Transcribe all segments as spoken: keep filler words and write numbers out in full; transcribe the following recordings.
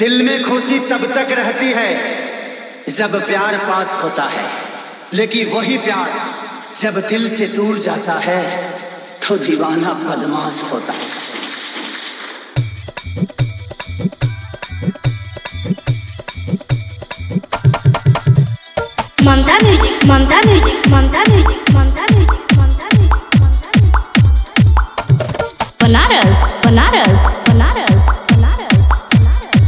दिल में खुशी तब तक रहती है जब प्यार पास होता है, लेकिन वही प्यार जब दिल से दूर जाता है तो दीवाना बदमाश होता है। Mamta music, Mamta music, Mamta music, Mamta music, Mamta music, Mamta music. Banaras, Banaras, Banaras, Banaras, Banaras.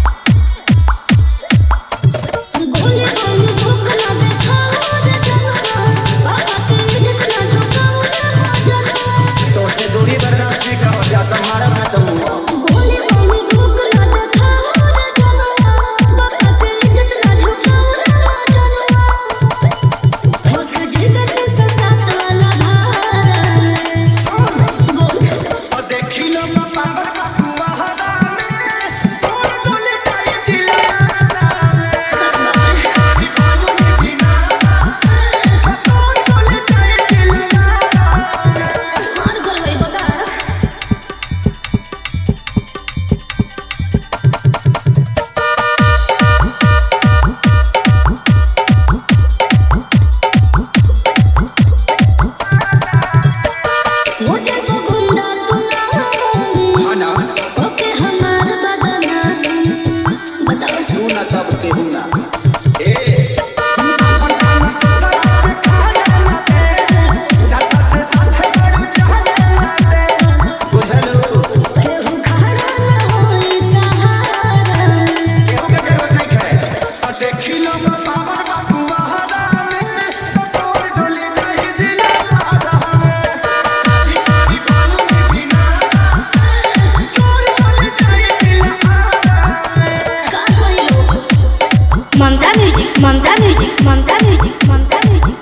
गोली गोली झुक ना देखाओ रे जनुआ, बाबा की इज्जत ना झुकाओ रे बाजना। तो से दूरी बर्दाश्त नहीं कर जाता मारा मैं तुमको। गोली गोली झुक ना देखाओ रे जनुआ, बाबा की इज्जत ना झुकाओ रे बाजना। हो सजदा के साथ वाला धार और देखी लो पावर का सुहाना में और डोले जाए चिल्लाना में बालों में बिना और डोले जाए चिल्लाना मान कर गई बता। वो जब गुंडा तुना आना ओके हमार बदना बताओ तू ना तब केहू ना ए केहू खड़ा ना होई सहारा देखी लो पावर का सुहाना में और डोले जाए चिल्लाना में बालों में बिना और डोले जाए चिल्लाना में का कोई लोग Mamta music, Mamta music, Mamta music, Mamta music.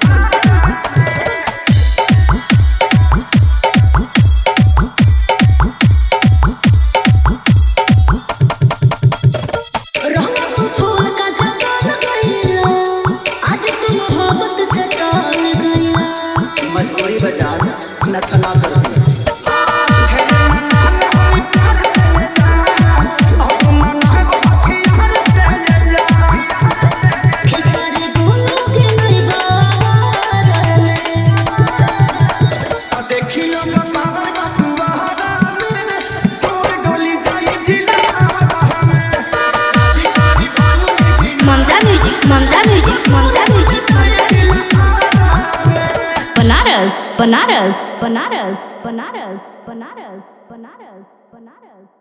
रंगा तू फूल का जवान गइला आज तू मोहब्बत से टाल गइला मजबूरी बजा नथना कर दी खिसारे दोनों के नहीं बारा देखी लो पावर का सुहाना में और डोली जाए चिल्लाना में बालों में बिना Mamta music, Mamta music, Mamta music, Mamta music. Banaras, Banaras, Banaras, Banaras, Banaras, Banaras, Banaras.